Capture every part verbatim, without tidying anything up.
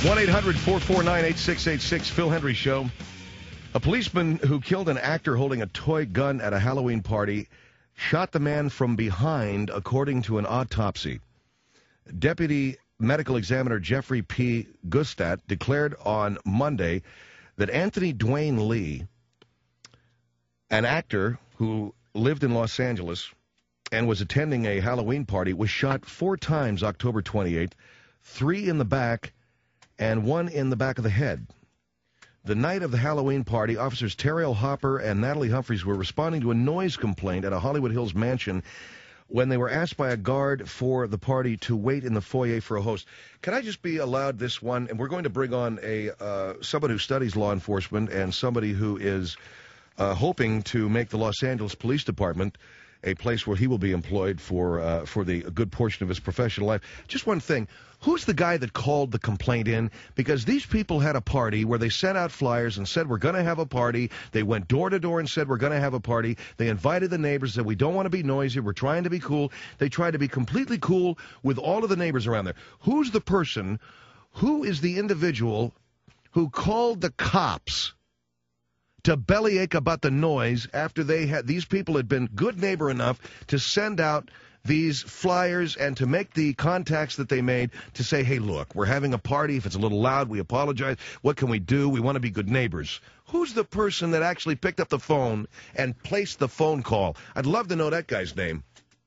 one eight hundred four four nine eight six eight six, Phil Hendry Show. A policeman who killed an actor holding a toy gun at a Halloween party shot the man from behind, according to an autopsy. Deputy Medical Examiner Jeffrey P. Gustat declared on Monday that Anthony Dwayne Lee, an actor who lived in Los Angeles and was attending a Halloween party, was shot four times October twenty-eighth, three in the back and one in the back of the head. The night of the Halloween party, officers Terrill Hopper and Natalie Humphreys were responding to a noise complaint at a Hollywood Hills mansion when they were asked by a guard for the party to wait in the foyer for a host. Can I just be allowed this one? And we're going to bring on a uh, somebody who studies law enforcement and somebody who is uh, hoping to make the Los Angeles Police Department a place where he will be employed for uh, for the a good portion of his professional life. Just one thing. Who's the guy that called the complaint in? Because these people had a party where they sent out flyers and said, we're going to have a party. They went door to door and said, we're going to have a party. They invited the neighbors, said, we don't want to be noisy. We're trying to be cool. They tried to be completely cool with all of the neighbors around there. Who's the person, who is the individual who called the cops to bellyache about the noise after they had, these people had been good neighbor enough to send out these flyers and to make the contacts that they made to say, hey, look, we're having a party. If it's a little loud, we apologize. What can we do? We want to be good neighbors. Who's the person that actually picked up the phone and placed the phone call? I'd love to know that guy's name.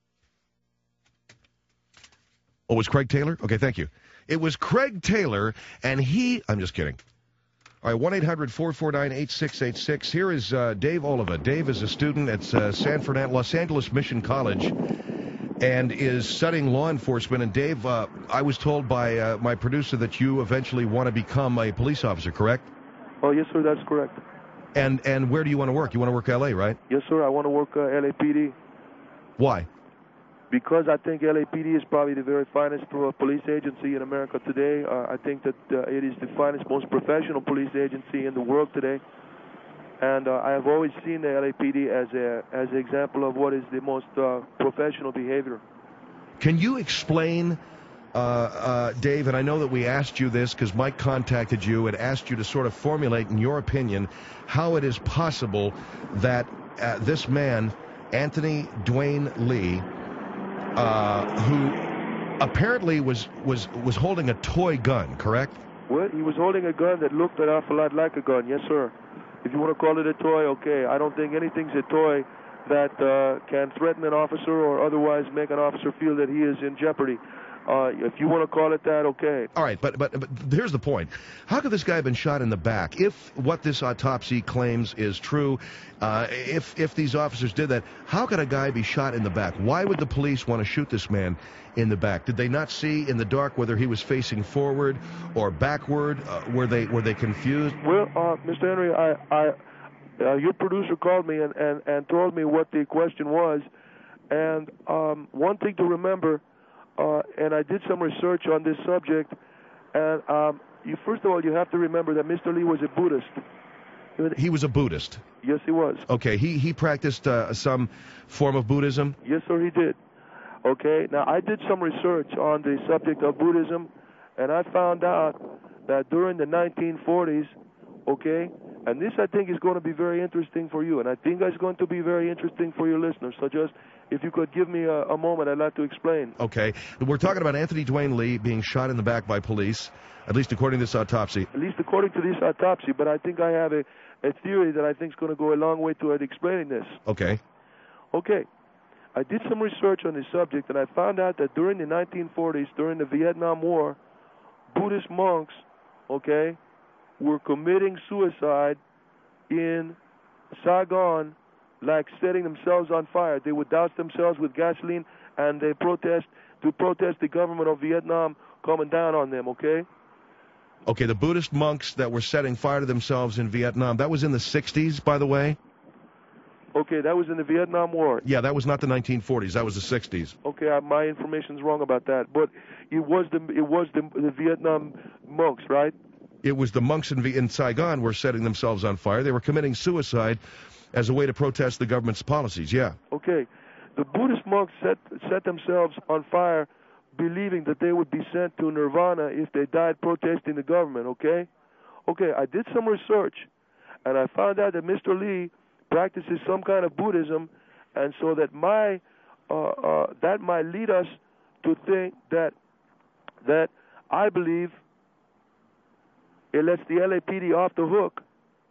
Oh, it was Craig Taylor? Okay, thank you. It was Craig Taylor, and he, I'm just kidding. All right, one eight hundred four four nine eight six eight six. Here is uh, Dave Oliva. Dave is a student at uh, San Fernando, Los Angeles Mission College, and is studying law enforcement. And Dave, uh, I was told by uh, my producer that you eventually want to become a police officer, correct? Oh, yes, sir, that's correct. And and where do you want to work? You want to work L A, right? Yes, sir, I want to work uh, L A P D. Why? Because I think L A P D is probably the very finest uh, police agency in America today. Uh, I think that uh, it is the finest, most professional police agency in the world today. And uh, I have always seen the L A P D as a as an example of what is the most uh, professional behavior. Can you explain, uh, uh, Dave, and I know that we asked you this because Mike contacted you and asked you to sort of formulate, in your opinion, how it is possible that uh, this man, Anthony Dwayne Lee, uh, who apparently was, was, was holding a toy gun, correct? Well, he was holding a gun that looked an awful lot like a gun, yes, sir. If you want to call it a toy, okay. I don't think anything's a toy that uh, can threaten an officer or otherwise make an officer feel that he is in jeopardy. Uh, if you want to call it that, okay. All right, but, but but here's the point. How could this guy have been shot in the back? If what this autopsy claims is true, uh, if if these officers did that, how could a guy be shot in the back? Why would the police want to shoot this man in the back? Did they not see in the dark whether he was facing forward or backward? Uh, were they were they confused? Well, uh, Mister Henry, I, I uh, your producer called me and, and, and told me what the question was, and um, one thing to remember. Uh, and I did some research on this subject, and um, you, first of all, you have to remember that Mister Lee was a Buddhist. He was a Buddhist? Yes, he was. Okay, he, he practiced uh, some form of Buddhism? Yes, sir, he did. Okay, now I did some research on the subject of Buddhism, and I found out that during the nineteen forties, okay, and this I think is going to be very interesting for you, and I think it's going to be very interesting for your listeners, so just if you could give me a, a moment, I'd like to explain. Okay. We're talking about Anthony Dwayne Lee being shot in the back by police, at least according to this autopsy. At least according to this autopsy, but I think I have a, a theory that I think is going to go a long way toward explaining this. Okay. Okay. I did some research on this subject, and I found out that during the nineteen forties, during the Vietnam War, Buddhist monks, okay, were committing suicide in Saigon, like setting themselves on fire. They would douse themselves with gasoline, and they protest to protest the government of Vietnam coming down on them, okay? Okay, the Buddhist monks that were setting fire to themselves in Vietnam, that was in the sixties, by the way? Okay, that was in the Vietnam War. Yeah, that was not the nineteen forties, that was the sixties. Okay, I, my information's wrong about that, but it was the it was the, the Vietnam monks, right? It was the monks in, in Saigon were setting themselves on fire. They were committing suicide as a way to protest the government's policies, yeah. Okay. The Buddhist monks set set themselves on fire believing that they would be sent to nirvana if they died protesting the government, okay? Okay, I did some research, and I found out that Mister Lee practices some kind of Buddhism, and so that my uh, uh, that might lead us to think that that I believe it lets the L A P D off the hook.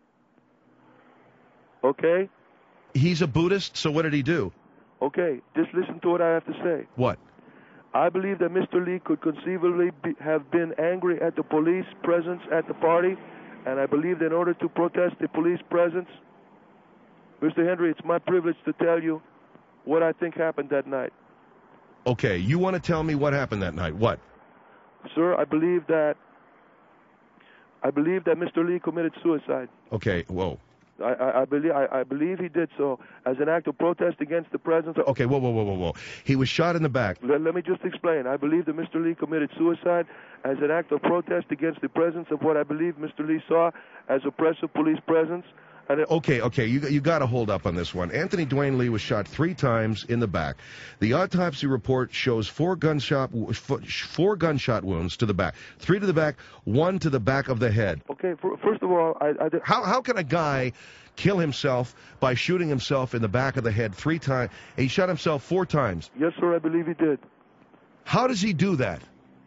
Okay? He's a Buddhist, so what did he do? Okay, just listen to what I have to say. What? I believe that Mister Lee could conceivably be, have been angry at the police presence at the party, and I believe that in order to protest the police presence, Mister Henry, it's my privilege to tell you what I think happened that night. Okay, you want to tell me what happened that night? What? Sir, I believe that I believe that Mister Lee committed suicide. Okay, whoa. I, I, I believe I, I believe he did so as an act of protest against the presence of... Okay, whoa, whoa, whoa, whoa, whoa. He was shot in the back. Let, let me just explain. I believe that Mister Lee committed suicide as an act of protest against the presence of what I believe Mister Lee saw as oppressive police presence. And it, okay, okay, you you got to hold up on this one. Anthony Dwayne Lee was shot three times in the back. The autopsy report shows four gunshot four gunshot wounds to the back, three to the back, one to the back of the head. Okay, for, first of all, I, I did, how how can a guy kill himself by shooting himself in the back of the head three times? He shot himself four times. Yes, sir, I believe he did. How does he do that?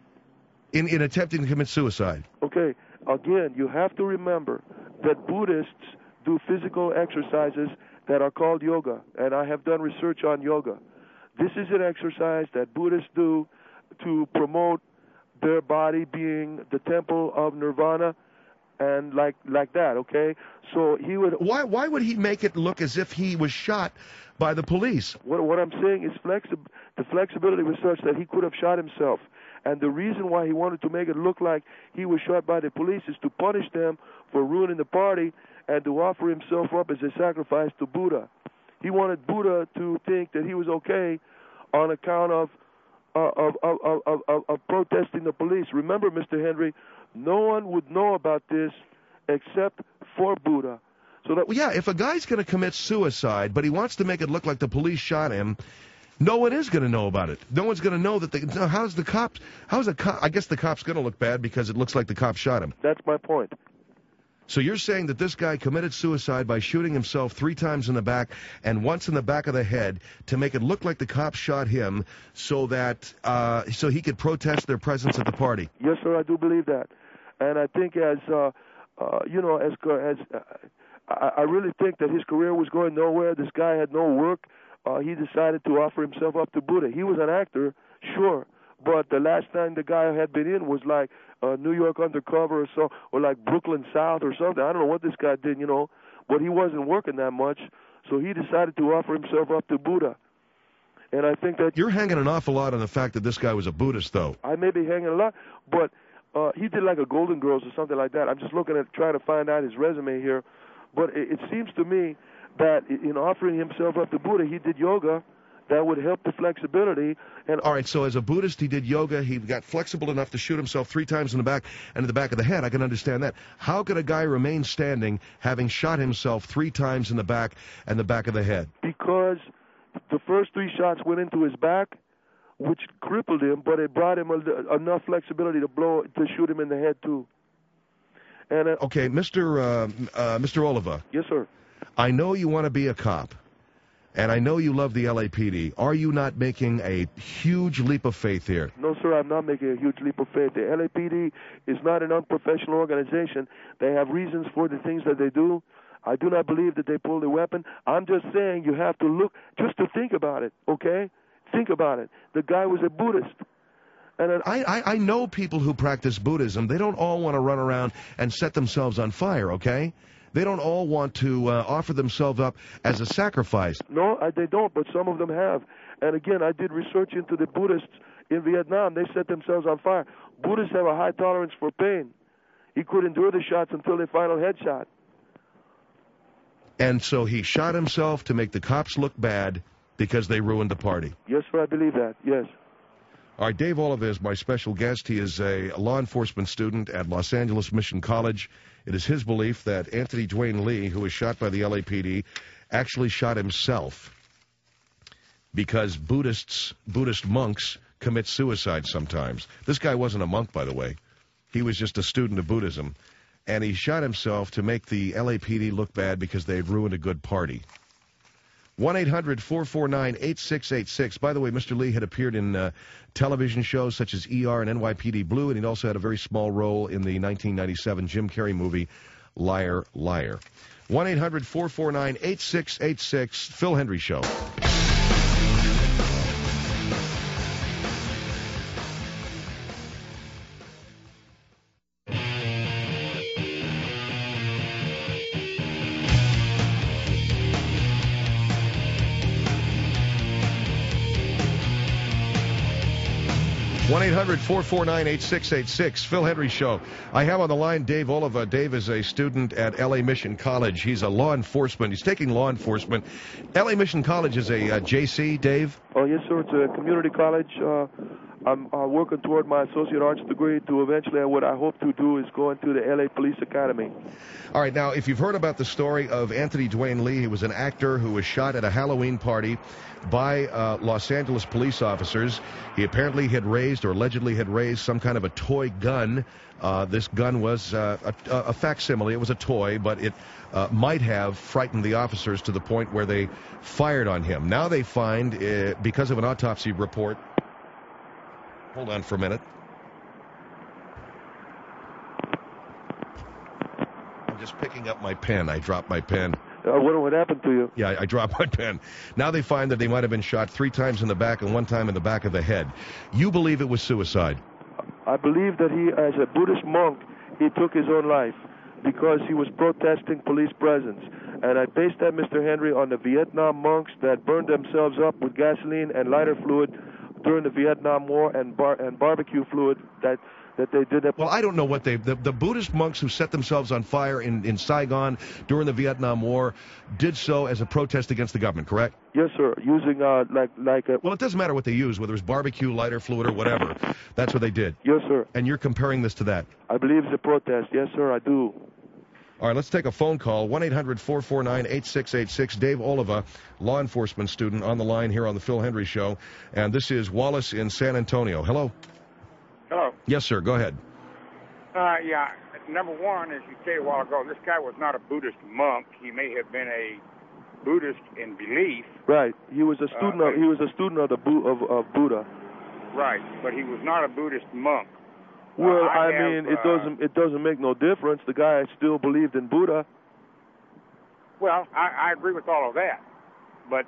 In in attempting to commit suicide. Okay, again, you have to remember that Buddhists do physical exercises that are called yoga, and I have done research on yoga. This is an exercise that Buddhists do to promote their body being the temple of nirvana, and like like that, okay? So he would... Why why would he make it look as if he was shot by the police? What, what I'm saying is flexi- the flexibility was such that he could have shot himself. And the reason why he wanted to make it look like he was shot by the police is to punish them for ruining the party and to offer himself up as a sacrifice to Buddha. He wanted Buddha to think that he was okay on account of uh, of, of, of, of, of protesting the police. Remember, Mister Henry, no one would know about this except for Buddha. So that well, yeah, if a guy's going to commit suicide, but he wants to make it look like the police shot him, no one is going to know about it. No one's going to know that. They, no, how's the cops? How's a cop? I guess the cop's going to look bad because it looks like the cop shot him. That's my point. So you're saying that this guy committed suicide by shooting himself three times in the back and once in the back of the head to make it look like the cops shot him, so that uh, so he could protest their presence at the party. Yes, sir, I do believe that, and I think as uh, uh, you know, as as uh, I, I really think that his career was going nowhere. This guy had no work. Uh, he decided to offer himself up to Buddha. He was an actor, sure, but the last time the guy had been in was like uh, New York Undercover or so, or like Brooklyn South or something. I don't know what this guy did, you know, but he wasn't working that much, so he decided to offer himself up to Buddha. And I think that... You're hanging an awful lot on the fact that this guy was a Buddhist, though. I may be hanging a lot, but uh, he did like a Golden Girls or something like that. I'm just looking at trying to find out his resume here, but it, it seems to me that in offering himself up to Buddha, he did yoga that would help the flexibility. And all right, so as a Buddhist, he did yoga. He got flexible enough to shoot himself three times in the back and in the back of the head. I can understand that. How could a guy remain standing having shot himself three times in the back and the back of the head? Because the first three shots went into his back, which crippled him, but it brought him a, enough flexibility to blow to shoot him in the head too. And uh, okay, Mister Uh, uh, Mister Oliva. Yes, sir. I know you want to be a cop, and I know you love the L A P D. Are you not making a huge leap of faith here? No, sir, I'm not making a huge leap of faith. The L A P D is not an unprofessional organization. They have reasons for the things that they do. I do not believe that they pulled a weapon. I'm just saying you have to look, just to think about it, okay? Think about it. The guy was a Buddhist. And I, I, I know people who practice Buddhism. They don't all want to run around and set themselves on fire, okay? They don't all want to uh, offer themselves up as a sacrifice. No, I, they don't, but some of them have. And again, I did research into the Buddhists in Vietnam. They set themselves on fire. Buddhists have a high tolerance for pain. He could endure the shots until the final headshot. And so he shot himself to make the cops look bad because they ruined the party. Yes, sir, I believe that, yes. All right, Dave Oliva is my special guest. He is a law enforcement student at Los Angeles Mission College. It is his belief that Anthony Dwayne Lee, who was shot by the L A P D, actually shot himself because Buddhists, Buddhist monks commit suicide sometimes. This guy wasn't a monk, by the way. He was just a student of Buddhism. And he shot himself to make the L A P D look bad because they had ruined a good party. one eight hundred four four nine eight six eight six. By the way, Mister Lee had appeared in uh, television shows such as E R and N Y P D Blue, and he also had a very small role in the nineteen ninety-seven Jim Carrey movie, Liar, Liar. one eight hundred four four nine eight six eight six, Phil Hendrie Show. one eight hundred four four nine eight six eight six, Phil Hendrie Show. I have on the line Dave Oliva. Dave is a student at L A Mission College. He's a law enforcement. He's taking law enforcement. L A Mission College is a uh, J C, Dave? Oh, yes, sir. It's a community college. Uh, I'm uh, working toward my associate arts degree to eventually what I hope to do is go into the L A Police Academy. All right. Now, if you've heard about the story of Anthony Dwayne Lee, he was an actor who was shot at a Halloween party by uh, Los Angeles police officers. He apparently had raised, or allegedly had raised, some kind of a toy gun. Uh, this gun was uh, a, a facsimile. It was a toy, but it uh, might have frightened the officers to the point where they fired on him. Now they find, uh, because of an autopsy report... Hold on for a minute. I'm just picking up my pen. I dropped my pen. Uh, what would happen to you? Yeah, I dropped my pen. Now they find that they might have been shot three times in the back and one time in the back of the head. You believe it was suicide? I believe that he, as a Buddhist monk, he took his own life because he was protesting police presence. And I based that, Mister Hendrie, on the Vietnam monks that burned themselves up with gasoline and lighter fluid during the Vietnam War, and bar and barbecue fluid that that they did. That well, I don't know what they the, the Buddhist monks who set themselves on fire in, in Saigon during the Vietnam War did so as a protest against the government, correct? Yes, sir. Using uh like like a, well, it doesn't matter what they use, whether it's barbecue, lighter fluid, or whatever. That's what they did. Yes, sir. And you're comparing this to that? I believe it's a protest. Yes, sir. I do. All right, let's take a phone call. one eight hundred four four nine eight six eight six. Dave Oliva, law enforcement student, on the line here on the Phil Hendrie Show. And this is Wallace in San Antonio. Hello? Hello. Yes, sir. Go ahead. Uh, yeah. Number one, as you said a while ago, this guy was not a Buddhist monk. He may have been a Buddhist in belief. Right. He was a student. Uh, of, he was a student of the Bu- of, of Buddha. Right, but he was not a Buddhist monk. Well, uh, I, I, have, mean, it uh, doesn't it doesn't make no difference. The guy still believed in Buddha. Well, I, I agree with all of that, but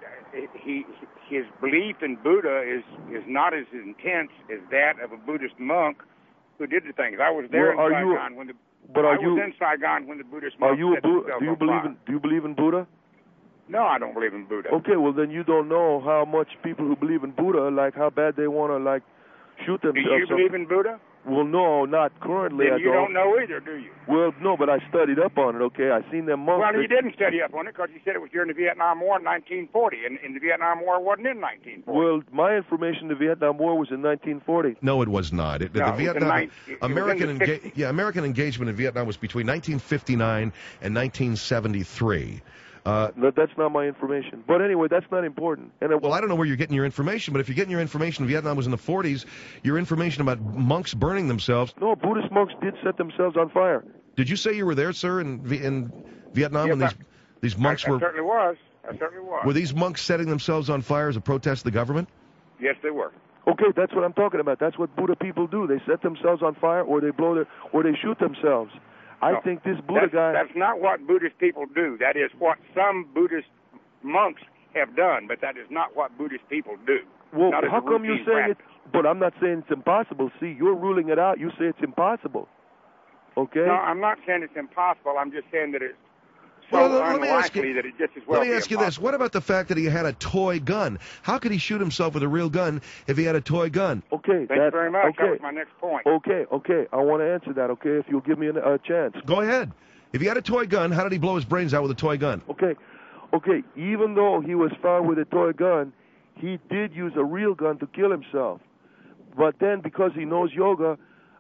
he his belief in Buddha is is not as intense as that of a Buddhist monk who did the things. I was there well, in are Saigon you, when the but are I you, was in Saigon when the Buddhist monk are you a set Bu- himself do you on believe fire. in do you believe in Buddha? No, I don't believe in Buddha. Okay, well then you don't know how much people who believe in Buddha, like how bad they want to like shoot Do themselves. you believe in Buddha? Well, no, not currently. Then I you don't. don't know either, do you? Well, no, but I studied up on it. Okay, I seen them monks. Well, that- you didn't study up on it because you said it was during the Vietnam War in nineteen forty, and, and the Vietnam War wasn't in nineteen forty. Well, my information, the Vietnam War was in nineteen forty. No, it was not. It, No, the it was in Vietnam nine- it was in American the enga- sixties. yeah American engagement in Vietnam was between nineteen fifty-nine and nineteen seventy-three. Uh, No, that's not my information. But anyway, that's not important. And it, well, I don't know where you're getting your information, but if you're getting your information, Vietnam was in the forties. Your information about monks burning themselves. no, Buddhist monks did set themselves on fire. Did you say you were there, sir, in Vi- in Vietnam Yes, when these I- these monks I, I were certainly was. I certainly was. were these monks setting themselves on fire as a protest to the government? Yes, they were. Okay, that's what I'm talking about. That's what Buddha people do. They set themselves on fire, or they blow their, or they shoot themselves. I No, think this Buddha that's, guy. That's not what Buddhist people do. That is what some Buddhist monks have done, but that is not what Buddhist people do. Well, Not as how a come you're routine saying it? practice. But I'm not saying it's impossible. See, you're ruling it out. You say it's impossible. Okay. No, I'm not saying it's impossible. I'm just saying that it's so Well, let me ask unlikely you- that it just as well Let me be ask you this. impossible. What about the fact that he had a toy gun? How could he shoot himself with a real gun if he had a toy gun? Okay. Thank that, you very much. Okay. That was my next point. Okay. Okay. I want to answer that. Okay, if you'll give me a, a chance. Go ahead. If he had a toy gun, how did he blow his brains out with a toy gun? Okay. Okay. Even though he was found with a toy gun, he did use a real gun to kill himself. But then, because he knows yoga,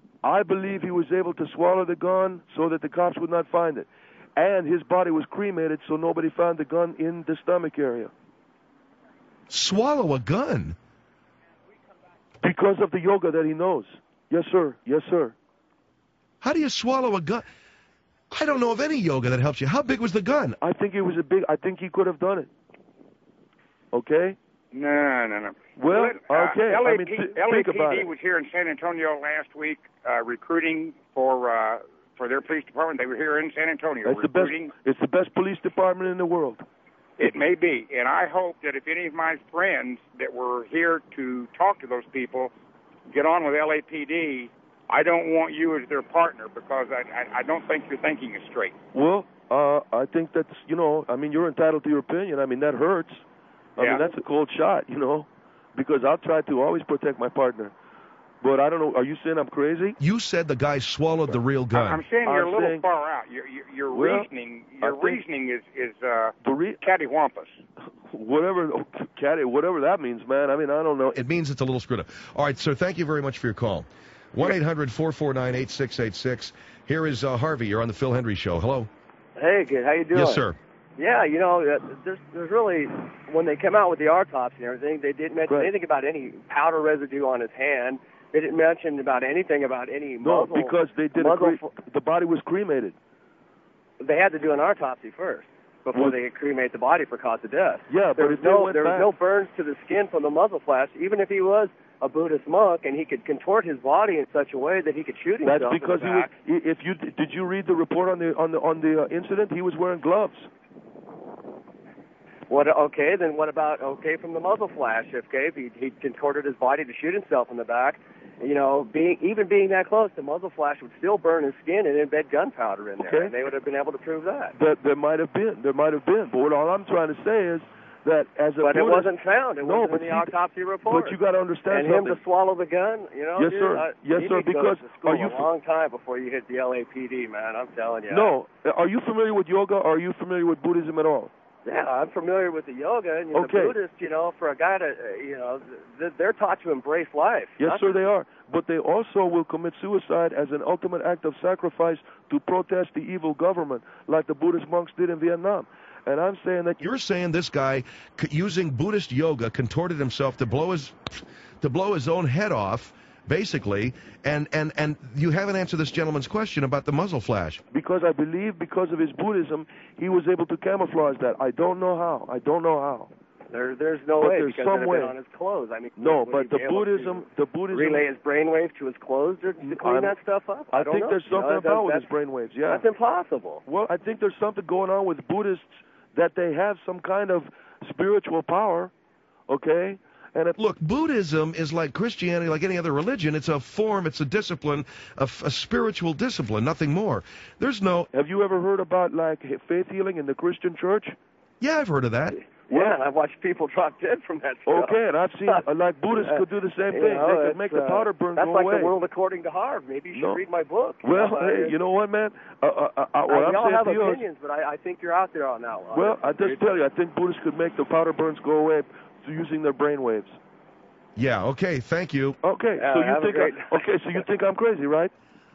I believe he was able to swallow the gun so that the cops would not find it. And his body was cremated so nobody found the gun in the stomach area. Swallow a gun? Because of the yoga that he knows. Yes, sir. Yes, sir. How do you swallow a gun? I don't know of any yoga that helps you. How big was the gun? I think it was a big, I think he could have done it. Okay? No, no, no. Well, uh, okay. L A P, I mean, th- L A P D think about it. was here in San Antonio last week uh, recruiting for uh, for their police department. They were here in San Antonio It's the best. recruiting. It's the best police department in the world. It may be, and I hope that if any of my friends that were here to talk to those people get on with L A P D, I don't want you as their partner because I, I, I don't think you're thinking it straight. Well, uh, I think that's, you know, I mean, you're entitled to your opinion. I mean, that hurts. I Yeah. mean, that's a cold shot, you know, because I'll try to always protect my partner. But I don't know, are you saying I'm crazy? You said the guy swallowed the real gun. I'm saying you're I'm a little saying- far out. Your, your, your Well, reasoning, your I think- reasoning is is uh, The re- cattywampus. whatever, caddy, whatever that means, man. I mean, I don't know. It means it's a little screwed up. All right, sir, thank you very much for your call. one eight hundred four four nine eight six eight six. Here is uh, Harvey. You're on the Phil Hendry Show. Hello. Hey, kid, how you doing? Yes, sir. Yeah, you know, uh, there's, there's really, when they came out with the autopsy and everything, they didn't mention Right. anything about any powder residue on his hand. They didn't mention about anything about any No, muzzle. because they did a muzzle cre- the body was cremated. They had to do an autopsy first before Well- they could cremate the body for cause of death. Yeah, but There was if they no, went there was back- no burns to the skin from the muzzle flash, even if he was a Buddhist monk and he could contort his body in such a way that he could shoot himself. That's because in he the was. back. If you did you read the report on the on the on the uh, incident? He was wearing gloves. What? Okay, then what about okay from the muzzle flash? Okay, if he, he contorted his body to shoot himself in the back, you know, being even being that close, the muzzle flash would still burn his skin and embed gunpowder in there, Okay. and they would have been able to prove that. That there might have been. There might have been. But what all I'm trying to say is that as a But it Buddhist- wasn't found. It No, wasn't but in the see, autopsy report. But you got to understand and him something. to swallow the gun, you know. Yes, dude, sir. I, Yes, you sir, need to go because to school are you a f- long time before you hit the L A P D, man. I'm telling you. No, are you familiar with yoga? Or are you familiar with Buddhism at all? Yeah, I'm familiar with the yoga and you know, Okay. the Buddhists. You know, for a guy to, uh, you know, th- they're taught to embrace life. Yes, not sir, to- they are. But they also will commit suicide as an ultimate act of sacrifice to protest the evil government, like the Buddhist monks did in Vietnam. And I'm saying that You're saying this guy, c- using Buddhist yoga, contorted himself to blow his to blow his own head off, basically, and, and, and you haven't answered this gentleman's question about the muzzle flash. because I believe because of his Buddhism, he was able to camouflage that. I don't know how. I don't know how. There, there's no But way there's because some it would have way. been on his clothes. I mean, No, would but he the be able Buddhism, to the Buddhism. relay his brainwaves to his clothes to, to clean I'm- that stuff up. I, I don't think know. there's You know, something that- about with that's, his brainwaves. Yeah. That's impossible. Well, I think there's something going on with Buddhists that they have some kind of spiritual power. Okay. And if, Look, Buddhism is like Christianity, like any other religion. It's a form, it's a discipline, a, f- a spiritual discipline, nothing more. There's no, have you ever heard about like he- faith healing in the Christian church? yeah, I've heard of that. Yeah, and I've watched people drop dead from that stuff. Okay, and I've seen uh, like Buddhists could do the same You thing. know, they could it's, make the uh, powder burn That's go like away. the world according to Harv. Maybe you should No. read my book. Well, know, hey, I- you know what, man? Uh, uh, uh, I, what I'm we all saying have to you is, opinions, but I, I think you're out there on that one. well, I just tell you, I think Buddhists could make the powder burns go away through using their brain waves. Yeah, okay, thank you. Okay, Yeah, so you have a think great- I, okay, so you think I'm crazy, right?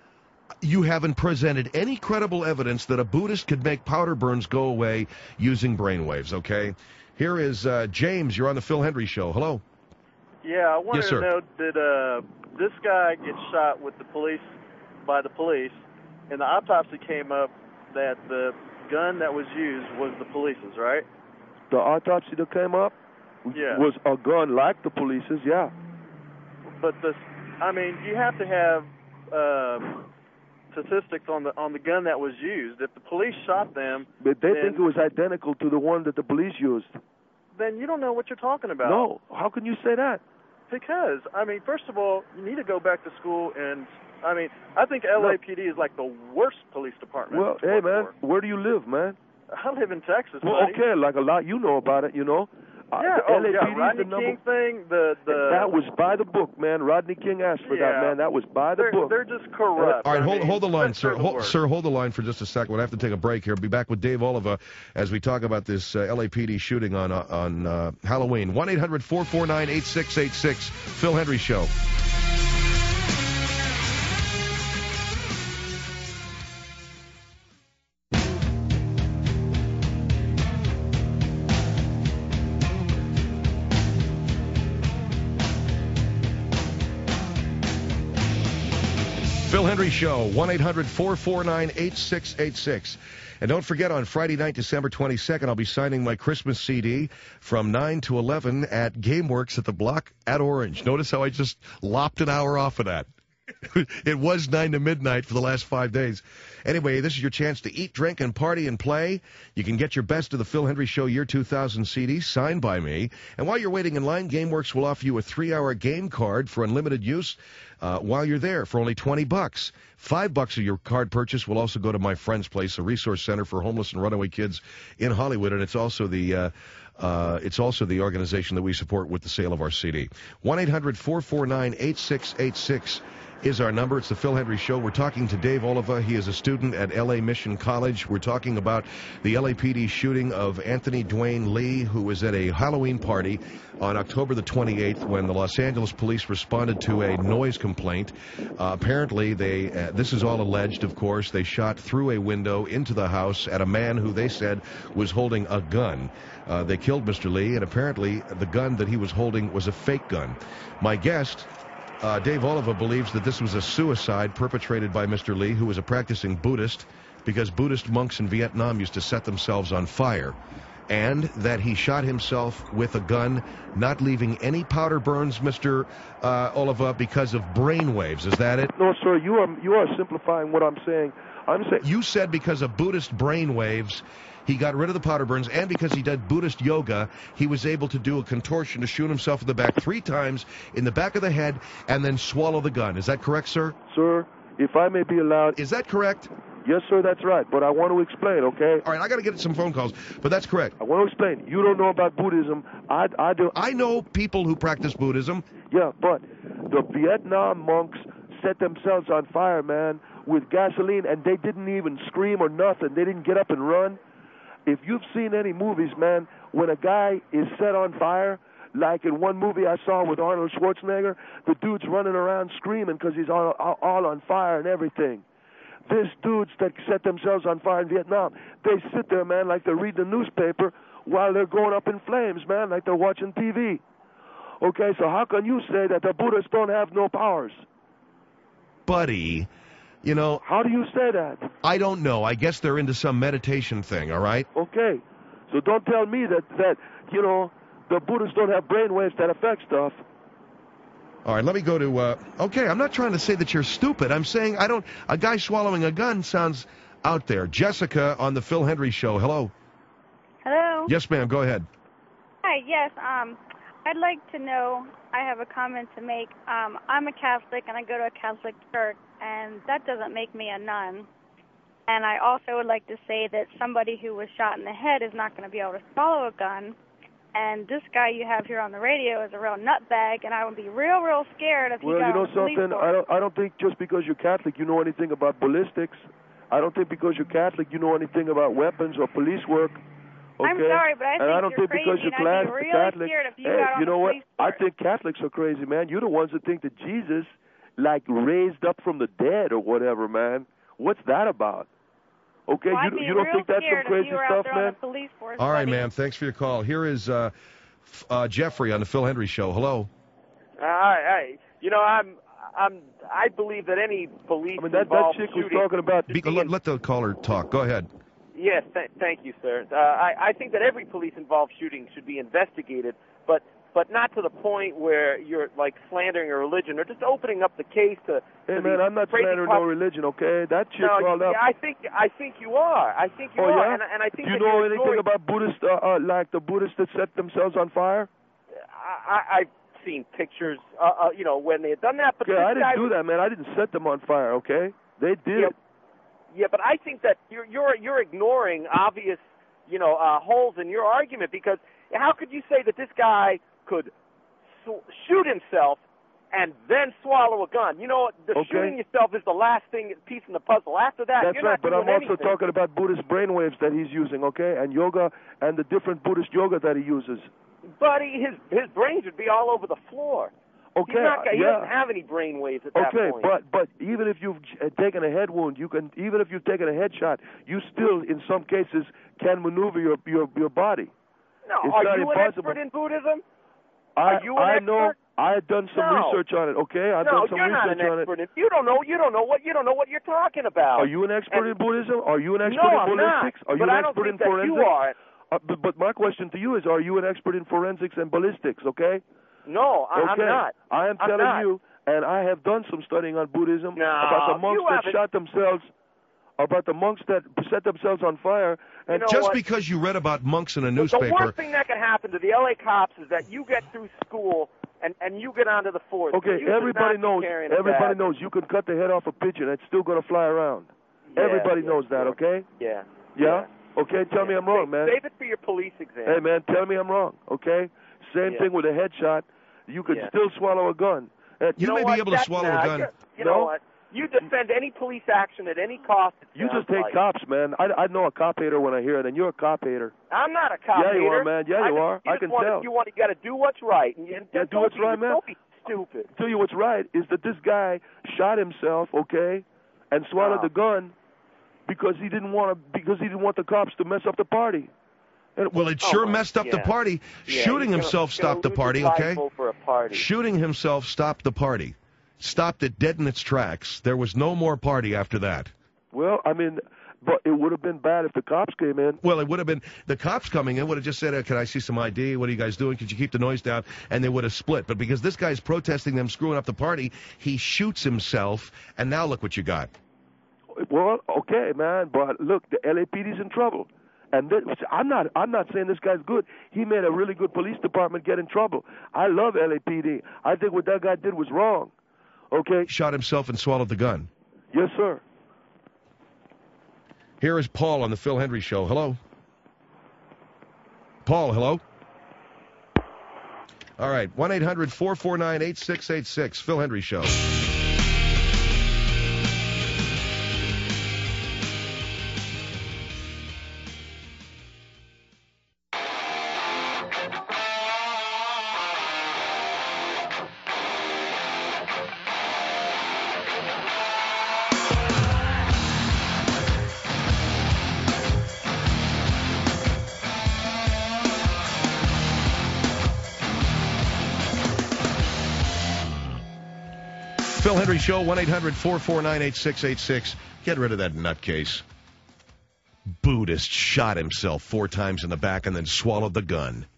You haven't presented any credible evidence that a Buddhist could make powder burns go away using brainwaves, okay? Here is uh, James. You're on the Phil Hendry Show. Hello. Yeah, I wanted Yes, sir. to know, did uh, this guy get shot with the police, by the police, and the autopsy came up that the gun that was used was the police's, right? The autopsy that came up Yeah. was a gun like the police's, yeah. But this, I mean, you have to have um, statistics on the on the gun that was used. If the police shot them, But they then, think it was identical to the one that the police used. then you don't know what you're talking about. No, how can you say that? Because, I mean, first of all, you need to go back to school and, I mean, I think L A P D is like the worst police department. Well, to hey, work man, for. where do you live, man? I live in Texas, Well, buddy. okay, like a lot you know about it, you know. Uh, Yeah, the oh, L A P D yeah, is Rodney the number. King thing, the, the... That was by the book, man. Rodney King asked for that, Yeah. man. That was by the they're, book. they're just corrupt. All right, I hold mean, hold the line, they're sir. the Hold, worst. sir, hold the line for just a second. We'll have to take a break here. Be back with Dave Oliva as we talk about this uh, L A P D shooting on uh, on uh, Halloween. one eight hundred four four nine eight six eight six. Phil Hendry Show. Phil Henry Show, one eight hundred four four nine eight six eight six. And don't forget, on Friday night, December twenty-second, I'll be signing my Christmas C D from nine to eleven at GameWorks at the Block at Orange. Notice how I just lopped an hour off of that. It was nine to midnight for the last five days. Anyway, this is your chance to eat, drink, and party and play. You can get your Best of the Phil Henry Show Year two thousand C D signed by me. And while you're waiting in line, GameWorks will offer you a three-hour game card for unlimited use uh, while you're there for only twenty bucks. Five bucks of your card purchase will also go to My Friend's Place, a resource center for homeless and runaway kids in Hollywood, and it's also the uh, uh, it's also the organization that we support with the sale of our C D. one eight hundred four four nine eight six eight six is our number. It's the Phil Henry Show. We're talking to Dave Oliva. He is a student at L A Mission College. We're talking about the L A P D shooting of Anthony Dwayne Lee, who was at a Halloween party on October the twenty-eighth when the Los Angeles police responded to a noise complaint. Uh, apparently, they uh, this is all alleged, of course. They shot through a window into the house at a man who they said was holding a gun. Uh, they killed Mister Lee, and apparently the gun that he was holding was a fake gun. My guest, Uh, Dave Oliva, believes that this was a suicide perpetrated by Mister Lee, who was a practicing Buddhist, because Buddhist monks in Vietnam used to set themselves on fire, and that he shot himself with a gun, not leaving any powder burns, Mister Uh, Oliva, because of brain waves. Is that it? No, sir, you are you are simplifying what I'm saying. I'm saying You said because of Buddhist brain waves, he got rid of the powder burns, and because he did Buddhist yoga, he was able to do a contortion to shoot himself in the back three times, in the back of the head, and then swallow the gun. Is that correct, sir? Sir, if I may be allowed. Is that correct? Yes, sir, that's right. But I want to explain, okay? All right, I got to get some phone calls, but that's correct. I want to explain. You don't know about Buddhism. I, I do. I know people who practice Buddhism. Yeah, but the Vietnam monks set themselves on fire, man, with gasoline, and they didn't even scream or nothing. They didn't get up and run. If you've seen any movies, man, when a guy is set on fire, like in one movie I saw with Arnold Schwarzenegger, the dude's running around screaming because he's all, all, all on fire and everything. These dudes that set themselves on fire in Vietnam, they sit there, man, like they're reading the newspaper while they're going up in flames, man, like they're watching T V. Okay, so how can you say that the Buddhists don't have no powers? Buddy, you know... How do you say that? I don't know. I guess they're into some meditation thing, all right? Okay, so don't tell me that, that you know, the Buddhists don't have brainwaves that affect stuff. All right, let me go to... Uh, okay, I'm not trying to say that you're stupid. I'm saying I don't... A guy swallowing a gun sounds out there. Jessica on the Phil Henry Show. Hello. Hello. Yes, ma'am. Go ahead. Hi, yes. Um, I'd like to know, I have a comment to make. Um, I'm a Catholic, and I go to a Catholic church, and that doesn't make me a nun. And I also would like to say that somebody who was shot in the head is not going to be able to swallow a gun. And this guy you have here on the radio is a real nutbag, and I would be real, real scared if he well, got you know on the police something? force. I don't. I don't think just because you're Catholic you know anything about ballistics. I don't think because you're Catholic you know anything about weapons or police work. Okay? I'm sorry, but I and think I don't you're think crazy, because you're and I'd be class- really Catholic. scared if you hey, got on you know the what? police I force. think Catholics are crazy, man. You're the ones that think that Jesus, like, raised up from the dead or whatever, man. What's that about? Okay, well, you, you don't think that's some crazy stuff, man? Force, All right, buddy. ma'am. Thanks for your call. Here is uh, f- uh, Jeffrey on the Phil Henry Show. Hello. I, I, you know, I'm, I'm, I believe that any police I mean, that, that involved chick was shooting. talking about... Be, let, let the caller talk. Go ahead. Yes, th- thank you, sir. Uh, I, I think that every police-involved shooting should be investigated, but but not to the point where you're like slandering a religion or just opening up the case to. Hey, to man, I'm not slandering pop- no religion, okay? That chick No, called yeah, up... I think I think you are. I think you Oh, are, yeah? and, and I think Do you that know your anything story, about Buddhists, uh, uh, like the Buddhists that set themselves on fire? I, I, I've seen pictures, uh, uh, you know, when they had done that. But Yeah, this I didn't guy do was, that, man. I didn't set them on fire, okay? They did Yeah, it. yeah, but I think that you're you're you're ignoring obvious, you know, uh, holes in your argument, because how could you say that this guy could sw- shoot himself and then swallow a gun? You know, the Okay. shooting yourself is the last thing, piece in the puzzle. After that, That's you're right, not but doing I'm also anything. talking about Buddhist brainwaves that he's using, okay? And yoga and the different Buddhist yoga that he uses. Buddy, his his brains would be all over the floor. Okay, He's not, he yeah. doesn't have any brain waves at that Okay, point. but but even if you've j- taken a head wound, you can even if you've taken a headshot, you still in some cases can maneuver your your your body. no, it's are not you an impossible. expert in Buddhism? I Are you an I expert? know I had done some No. research on it. Okay, I've no, done some you're not research an on it. expert. In, you don't know. You don't know what. You don't know what you're talking about. Are you an expert And- in Buddhism? Are you an expert no, in I'm not. ballistics? Are you but an I don't expert think in that forensics? you are. Uh, but, but my question to you is, are you an expert in forensics and ballistics? Okay. No, I, okay. I'm not. I am I'm telling not. you, and I have done some studying on Buddhism No, about the monks you that haven't. shot themselves, about the monks that set themselves on fire. And You know Just what? because you read about monks in a The- newspaper. The worst thing that can happen to the L A cops is that you get through school and and you get onto the force. Okay, You should everybody not be knows. carrying a Everybody badge. knows you can cut the head off a pigeon; it's still going to fly around. Yeah, Everybody yeah, knows that. sure. Okay. Yeah. Yeah. Okay. Tell me I'm wrong, save, man. Save it for your police exam. Hey, man, tell me I'm wrong. Okay. Same Yeah. thing with a headshot. You could Yeah. still swallow a gun. Uh, You know may what? be able to That's swallow not- a gun. You, you No? know what? You defend any police action at any cost. it You sounds just hate like. cops, man. I, I know a cop hater when I hear it, and you're a cop hater. I'm not a cop Yeah, you hater. are, man. Yeah, I you just, are. You I just can wanna, tell. You want. You got to do what's right. And, and Yeah, don't do what's be, right, man. Don't be stupid. Tell you what's right is that this guy shot himself, okay, and swallowed Oh. the gun because he didn't want to because he didn't want the cops to mess up the party. And, Well, it Oh, sure my- messed up the yeah. party. Yeah, Shooting he's gonna- himself he's gonna stopped the lose party, his okay? rifle For a party. Shooting himself stopped the party. Stopped it dead in its tracks. There was no more party after that. well, I mean, but it would have been bad if the cops came in. Well, it would have been the cops coming in would have just said, uh, "Can I see some I D? What are you guys doing? Could you keep the noise down?" And they would have split. But because this guy's protesting them screwing up the party, he shoots himself. And now look what you got. Well, okay, man, but look, the L A P D's in trouble. And this, I'm not I'm not saying this guy's good. He made a really good police department get in trouble. I love L A P D. I think what that guy did was wrong. Okay? Shot himself and swallowed the gun. Yes, sir. Here is Paul on the Phil Hendry Show. Hello. Paul, hello. All right, one eight hundred four four nine eight six eight six, Phil Hendry Show. Phil Hendry Show, one eight hundred four four nine eight six eight six. Get rid of that nutcase. Buddhist shot himself four times in the back and then swallowed the gun.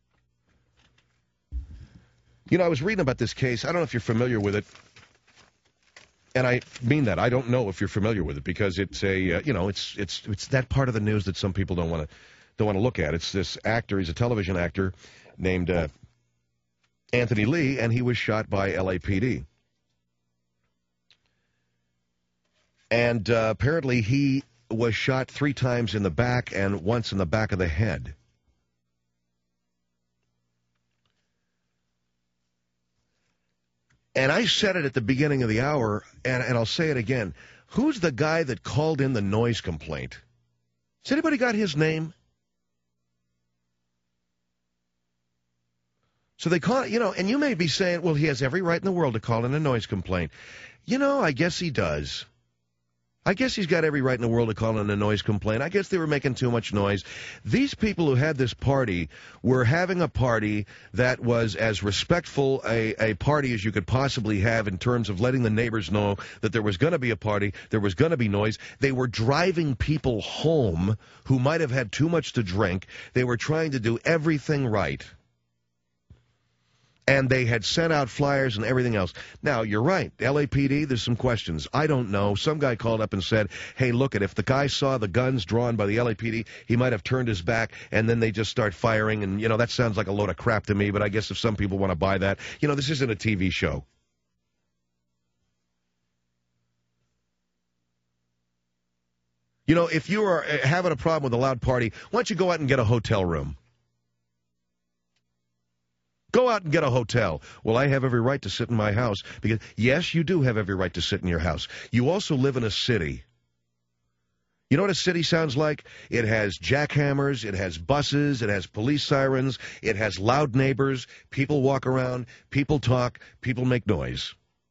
You know, I was reading about this case. I don't know if you're familiar with it. And I mean that. I don't know if you're familiar with it because it's a, uh, you know, it's it's it's that part of the news that some people don't want to don't want to look at. It's this actor. He's a television actor named uh, Anthony Lee, and he was shot by L A P D. And uh, apparently he was shot three times in the back and once in the back of the head. And I said it at the beginning of the hour, and, and I'll say it again. Who's the guy that called in the noise complaint? Has anybody got his name? So they call it, you know, and you may be saying, well, he has every right in the world to call in a noise complaint. You know, I guess he does. I guess he's got every right in the world to call in a noise complaint. I guess they were making too much noise. These people who had this party were having a party that was as respectful a, a party as you could possibly have in terms of letting the neighbors know that there was going to be a party, there was going to be noise. They were driving people home who might have had too much to drink. They were trying to do everything right. And they had sent out flyers and everything else. Now, you're right. L A P D, there's some questions. I don't know. Some guy called up and said, hey, look, it, if the guy saw the guns drawn by the L A P D, he might have turned his back, and then they just start firing. And, you know, that sounds like a load of crap to me, but I guess if some people want to buy that, you know, this isn't a T V show. You know, if you are having a problem with a loud party, why don't you go out and get a hotel room? Go out and get a hotel. Well, I have every right to sit in my house because, yes, you do have every right to sit in your house. You also live in a city. You know what a city sounds like? It has jackhammers, it has buses, it has police sirens, it has loud neighbors, people walk around, people talk, people make noise.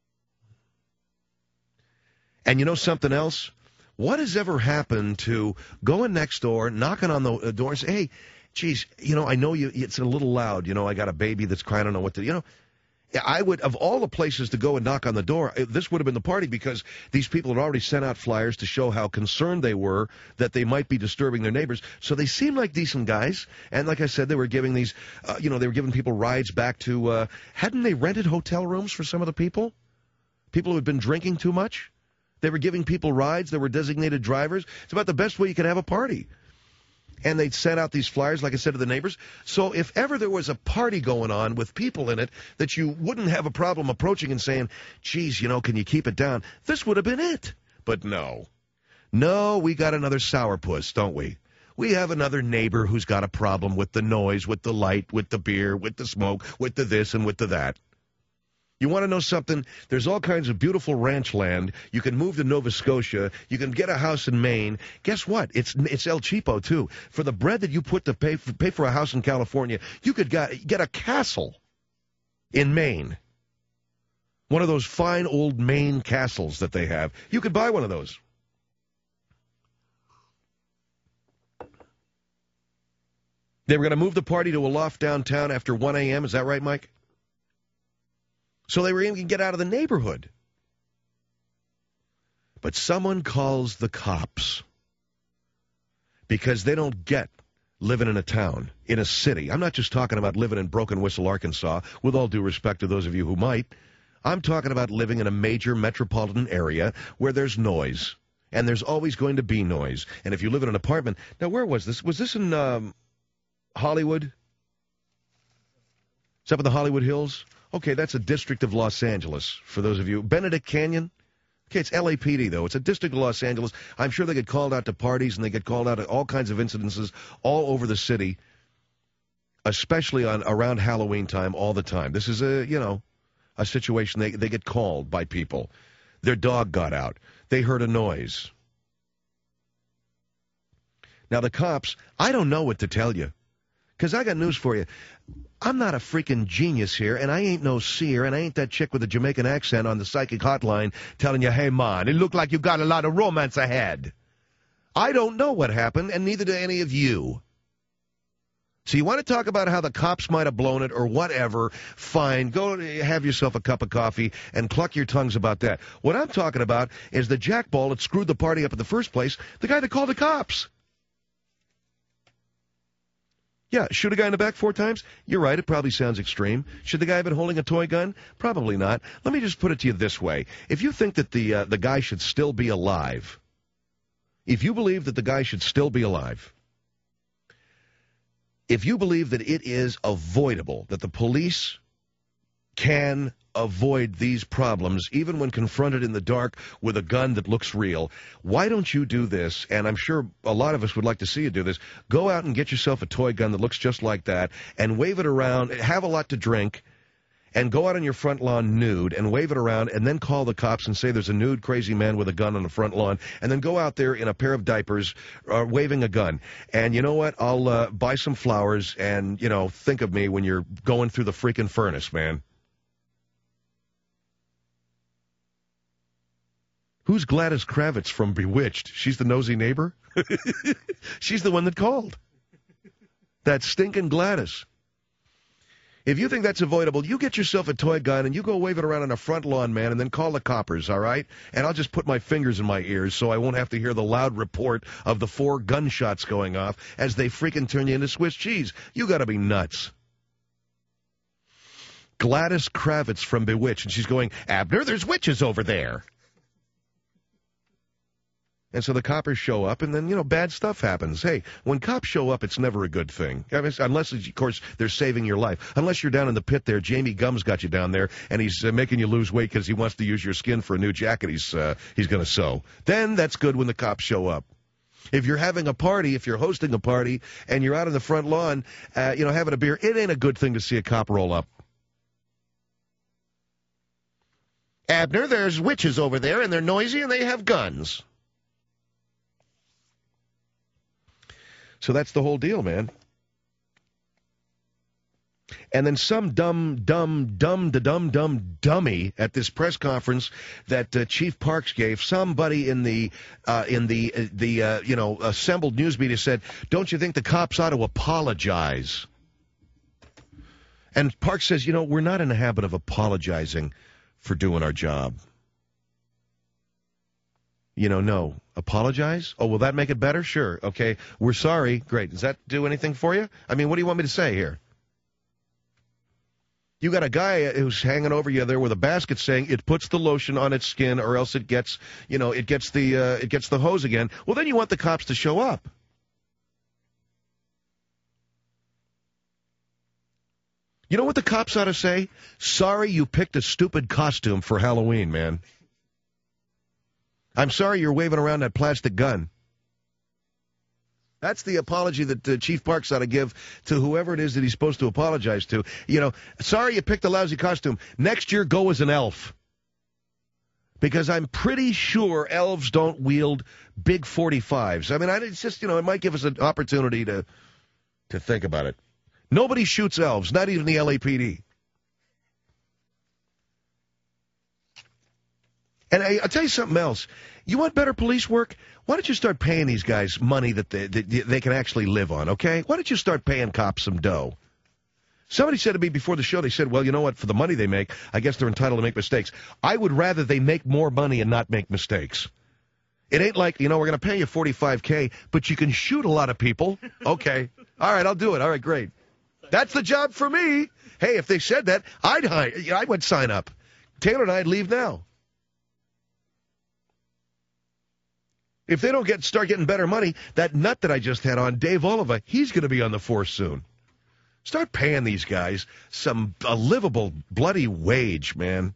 And you know something else? What has ever happened to going next door, knocking on the door and say, hey, geez, you know, I know you, it's a little loud. You know, I got a baby that's crying. I don't know what to, you know. I would, of all the places to go and knock on the door, this would have been the party, because these people had already sent out flyers to show how concerned they were that they might be disturbing their neighbors. So they seemed like decent guys. And like I said, they were giving these, uh, you know, they were giving people rides back to, uh, hadn't they rented hotel rooms for some of the people? People who had been drinking too much? They were giving people rides. There were designated drivers. It's about the best way you can have a party. And they'd sent out these flyers, like I said, to the neighbors. So if ever there was a party going on with people in it that you wouldn't have a problem approaching and saying, geez, you know, can you keep it down? This would have been it. But no. No, we got another sourpuss, don't we? We have another neighbor who's got a problem with the noise, with the light, with the beer, with the smoke, with the this and with the that. You want to know something? There's all kinds of beautiful ranch land. You can move to Nova Scotia. You can get a house in Maine. Guess what? It's it's El Cheapo, too. For the bread that you put to pay for, pay for a house in California, you could get, get a castle in Maine. One of those fine old Maine castles that they have. You could buy one of those. They were going to move the party to a loft downtown after one a.m. Is that right, Mike? So they were even going to get out of the neighborhood. But someone calls the cops because they don't get living in a town, in a city. I'm not just talking about living in Broken Whistle, Arkansas, with all due respect to those of you who might. I'm talking about living in a major metropolitan area where there's noise, and there's always going to be noise. And if you live in an apartment... Now, where was this? Was this in um, Hollywood? Is that up in the Hollywood Hills? Okay, that's a district of Los Angeles, for those of you. Benedict Canyon? Okay, it's L A P D, though. It's a district of Los Angeles. I'm sure they get called out to parties, and they get called out to all kinds of incidences all over the city, especially on around Halloween time all the time. This is a, you know, a situation. They, they get called by people. Their dog got out. They heard a noise. Now, the cops, I don't know what to tell you, because I got news for you. I'm not a freaking genius here, and I ain't no seer, and I ain't that chick with a Jamaican accent on the psychic hotline telling you, hey, man, it looked like you got a lot of romance ahead. I don't know what happened, and neither do any of you. So you want to talk about how the cops might have blown it or whatever, fine. Go have yourself a cup of coffee and cluck your tongues about that. What I'm talking about is the jackball that screwed the party up in the first place, the guy that called the cops. Yeah, shoot a guy in the back four times? You're right, it probably sounds extreme. Should the guy have been holding a toy gun? Probably not. Let me just put it to you this way. If you think that the uh, the guy should still be alive, if you believe that the guy should still be alive, if you believe that it is avoidable, that the police can avoid these problems, even when confronted in the dark with a gun that looks real, why don't you do this? And I'm sure a lot of us would like to see you do this. Go out and get yourself a toy gun that looks just like that and wave it around, have a lot to drink, and go out on your front lawn nude and wave it around, and then call the cops and say there's a nude crazy man with a gun on the front lawn, and then go out there in a pair of diapers uh, waving a gun. And you know what? I'll uh, buy some flowers and, you know, think of me when you're going through the freaking furnace, man. Who's Gladys Kravitz from Bewitched? She's the nosy neighbor? She's the one that called. That stinking Gladys. If you think that's avoidable, you get yourself a toy gun and you go wave it around on a front lawn, man, and then call the coppers, all right? And I'll just put my fingers in my ears so I won't have to hear the loud report of the four gunshots going off as they freaking turn you into Swiss cheese. You got to be nuts. Gladys Kravitz from Bewitched, and she's going, Abner, there's witches over there. And so the coppers show up, and then, you know, bad stuff happens. Hey, when cops show up, it's never a good thing. I mean, unless, of course, they're saving your life. Unless you're down in the pit there. Jamie Gums got you down there, and he's uh, making you lose weight because he wants to use your skin for a new jacket he's, uh, he's going to sew. Then that's good when the cops show up. If you're having a party, if you're hosting a party, and you're out on the front lawn, uh, you know, having a beer, it ain't a good thing to see a cop roll up. Abner, there's witches over there, and they're noisy, and they have guns. So that's the whole deal, man. And then some dumb, dumb, dumb, da dumb, dumb dummy at this press conference that uh, Chief Parks gave, somebody in the uh, in the uh, the uh, you know assembled news media said, "Don't you think the cops ought to apologize?" And Park says, you know, we're not in the habit of apologizing for doing our job. You know, no. Apologize? Oh, will that make it better? Sure. Okay. We're sorry. Great. Does that do anything for you? I mean, what do you want me to say here? You got a guy who's hanging over you there with a basket saying it puts the lotion on its skin or else it gets, you know, it gets the, uh, it gets the hose again. Well, then you want the cops to show up. You know what the cops ought to say? Sorry you picked a stupid costume for Halloween, man. I'm sorry you're waving around that plastic gun. That's the apology that uh, Chief Parks ought to give to whoever it is that he's supposed to apologize to. You know, sorry you picked a lousy costume. Next year, go as an elf. Because I'm pretty sure elves don't wield big forty-fives. I mean, I, it's just, you know, it might give us an opportunity to to think about it. Nobody shoots elves, not even the L A P D. And I, I'll tell you something else. You want better police work? Why don't you start paying these guys money that they, that they can actually live on, okay? Why don't you start paying cops some dough? Somebody said to me before the show, they said, well, you know what, for the money they make, I guess they're entitled to make mistakes. I would rather they make more money and not make mistakes. It ain't like, you know, we're going to pay you forty-five K, but you can shoot a lot of people. Okay. All right, I'll do it. All right, great. That's the job for me. Hey, if they said that, I'd hire, I would sign up. Taylor and I'd leave now. If they don't get start getting better money, that nut that I just had on, Dave Oliva, he's going to be on the force soon. Start paying these guys some a livable bloody wage, man.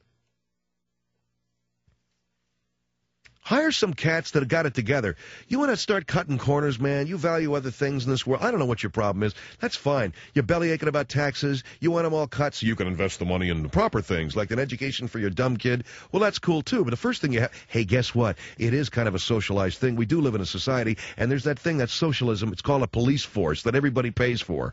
Hire some cats that have got it together. You want to start cutting corners, man? You value other things in this world. I don't know what your problem is. That's fine. You're belly aching about taxes. You want them all cut so you can invest the money in the proper things, like an education for your dumb kid. Well, that's cool, too. But the first thing you have, hey, guess what? It is kind of a socialized thing. We do live in a society, and there's that thing that's socialism. It's called a police force that everybody pays for.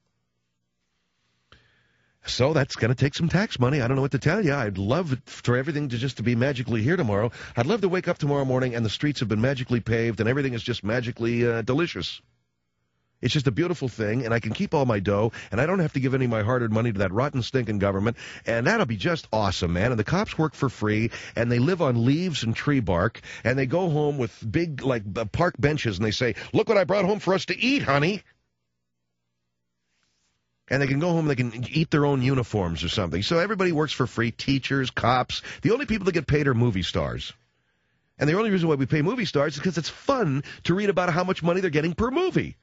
So that's going to take some tax money. I don't know what to tell you. I'd love for everything to just to be magically here tomorrow. I'd love to wake up tomorrow morning and the streets have been magically paved and everything is just magically uh, delicious. It's just a beautiful thing, and I can keep all my dough, and I don't have to give any of my hard-earned money to that rotten, stinking government, and that'll be just awesome, man. And the cops work for free, and they live on leaves and tree bark, and they go home with big, like, uh, park benches, and they say, look what I brought home for us to eat, honey. And they can go home and they can eat their own uniforms or something. So everybody works for free, teachers, cops. The only people that get paid are movie stars. And the only reason why we pay movie stars is because it's fun to read about how much money they're getting per movie.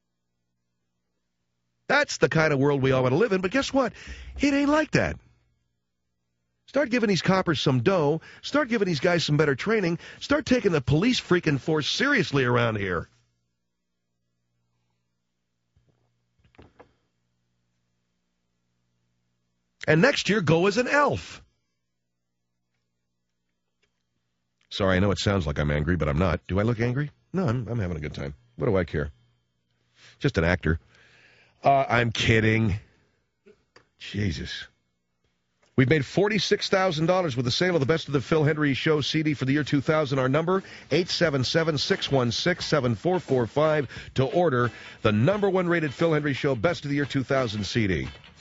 That's the kind of world we all want to live in. But guess what? It ain't like that. Start giving these coppers some dough. Start giving these guys some better training. Start taking the police freaking force seriously around here. And next year, go as an elf. Sorry, I know it sounds like I'm angry, but I'm not. Do I look angry? No, I'm, I'm having a good time. What do I care? Just an actor. Uh, I'm kidding. Jesus. We've made forty-six thousand dollars with the sale of the Best of the Phil Hendry Show C D for the year two thousand. Our number, eight seven seven, six one six, seven four four five to order the number one rated Phil Hendry Show Best of the Year two thousand C D.